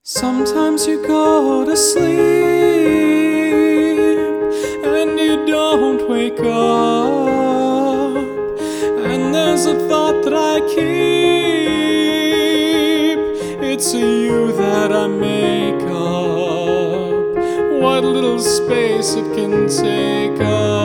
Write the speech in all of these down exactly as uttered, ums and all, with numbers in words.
Sometimes you go to sleep and you don't wake up, and there's a thought that I keep. It's a you that I make up, what little space it can take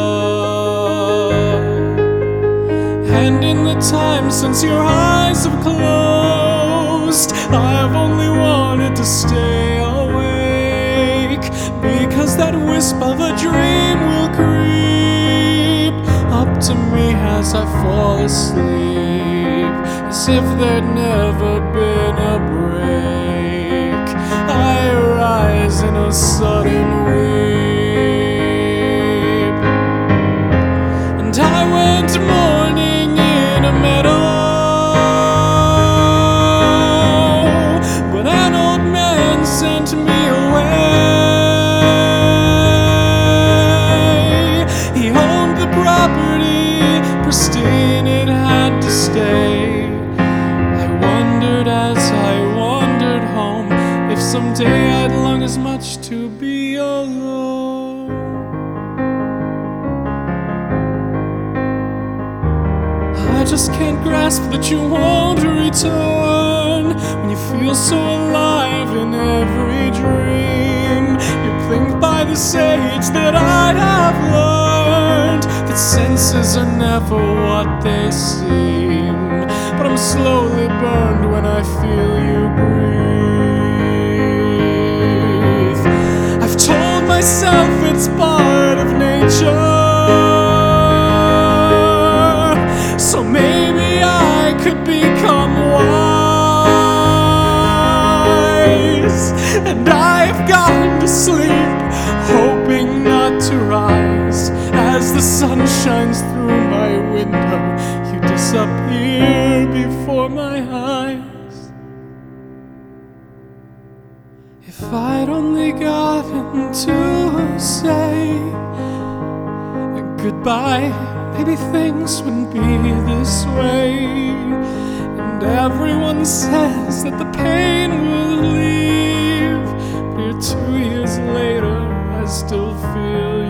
up. And in the time since your eyes have closed, I've only wanted to stay awake, because that wisp of a dream will creep up to me as I fall asleep, as if there'd never been a break. I rise in a sudden weep, and I went mourning in a meadow. Sent me away. He owned the property, pristine, it had to stay. I wondered as I wandered home if someday I'd long as much to be alone. I just can't grasp that you won't return, when you feel so alive in every dream. You blink by the sage that I have learned, that senses are never what they seem. But I'm slowly burned when I feel you breathe. I've told myself it's part of nature, so maybe I could become wise. And I've gone to sleep, hoping not to rise. As the sun shines through my window, you disappear before my eyes. If I'd only gotten to say goodbye, maybe things wouldn't be this way. And everyone says that the pain will leave, but here two years later I still feel